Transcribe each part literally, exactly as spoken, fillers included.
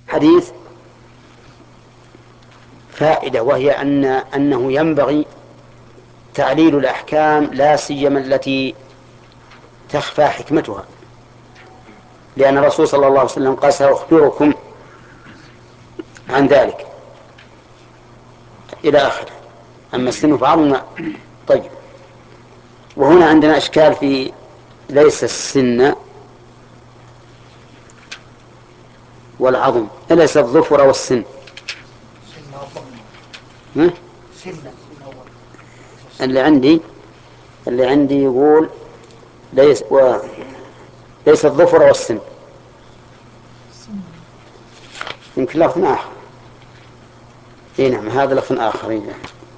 حديث فائدة، وهي أن أنه ينبغي تعليل الأحكام لا سيما التي تخفى حكمتها، لأن الرسول صلى الله عليه وسلم قال سأخبركم عن ذلك إلى آخره. أما السن فعظم. طيب، وهنا عندنا إشكال في ليس السن والعظم، ليس الظفر والسن. اللي عندي اللي عندي يقول ليس و... ليس الظفر والسن، يمكن لفظ آخر. إيه نعم، هذا لفظ آخر. إيه.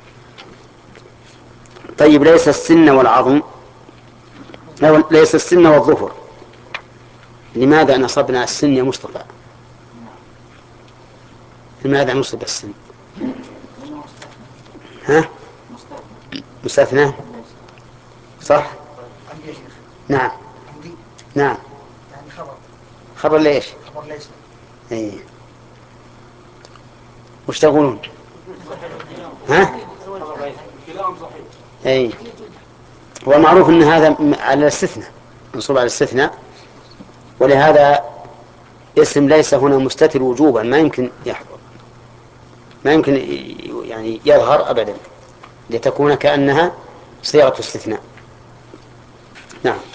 طيب، ليس السن والعظم، ليس السن والظفر، لماذا نصبنا السن يا مصطفى؟ لماذا نصب السن؟ ها؟ مستثنى، صح؟ نعم نعم. خبر ليش؟ خبر ليس. ايه، وش تقولون؟ ها؟ ايه، هو معروف ان هذا على الاستثناء، منصوب على الاستثناء، ولهذا اسم ليس هنا مستتر وجوبا، ما يمكن يحضر، ما يمكن يعني يظهر ابدا، لتكون كأنها صيغة استثناء. نعم.